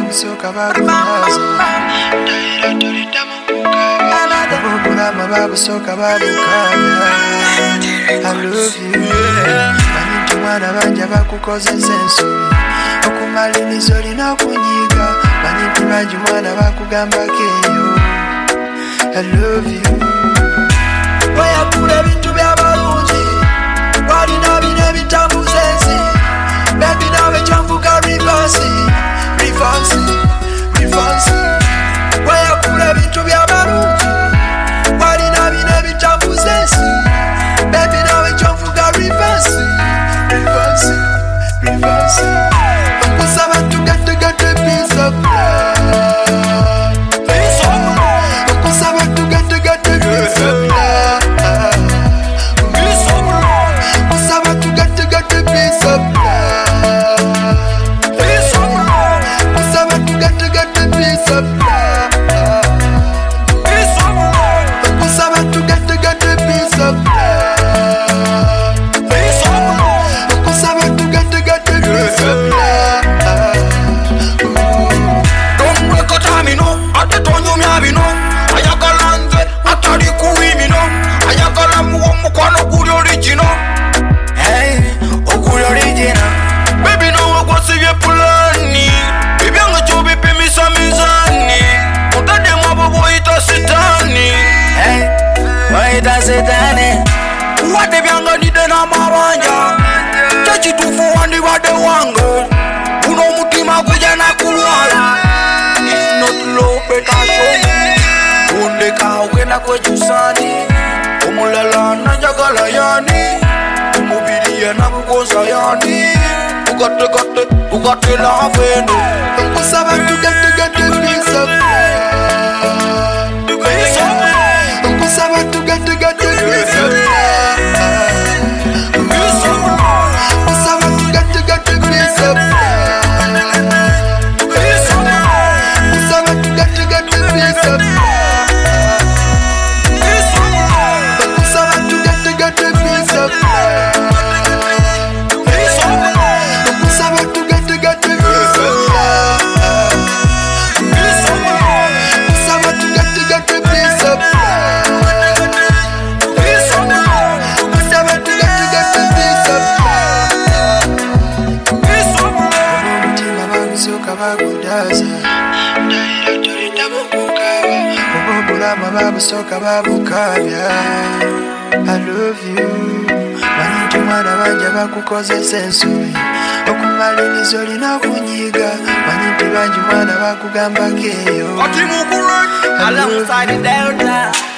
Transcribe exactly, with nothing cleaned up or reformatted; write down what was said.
babusoka babukaza obulama babusoka babukabya. I love you. Manyi mwana banja bakukozesa ensobi okumaliriza olina okunyiga. Manyi bangi mwana bakugambako eyo. I love you. Weyakula ebintu by'abalungi walina bino ebitambuza ensi. Baby nawe kyanvuga reverse reverse reverse. Weyakula ebintu by'abalungi walina bino ebitambuza ensi. Baby nawe kyanvuga reverse reverse reverse. Okusaba to get to get a piece of love. Okusaba to get to get a piece of love. Okusaba to get to get a piece of love. Okusaba to get to get a piece of love. Okusaba to get to get a piece of love. Okusaba to get to get a piece of love. Don't break a time, you know. I don't know me, I know. Ayakala nze, atari kuwimi no. Ayakala muwa mukwano kuri original. Hey, okuri original. Baby no wakwasivye pulani. Baby anga chobi pimisa mizani. Mutade mabobo ita sitani. Hey, waita sitani. Wate byanga nide na mabanja. Chachi tufu wandi wade wange. Uno mutima kuja na kulwala. If not low, better show me. Undeka wenda kwejusani. Omulala na jagala yani. Umubiri ya na kukosa yani. Ugate gate, ugate la vendo. Okusaba to get to get a piece of love. Okusaba to get to get a piece of love. Okusaba to get to get a piece of love. Okusaba to get to get a piece of love. Okusaba to get to get a piece of love. Okusaba to get to get a piece of love. Okusaba to get to get a piece of love. Okusaba to get to get a piece of love. Omutima babusoka bagudaza obulama babusoka babukabya. I love you. Manyi mwana banja bakukozesa ensobi okumaliriza olina okunyiga. Manyi bangi mwana bakugambako eyo. Ati mukuru, alongside the Delta.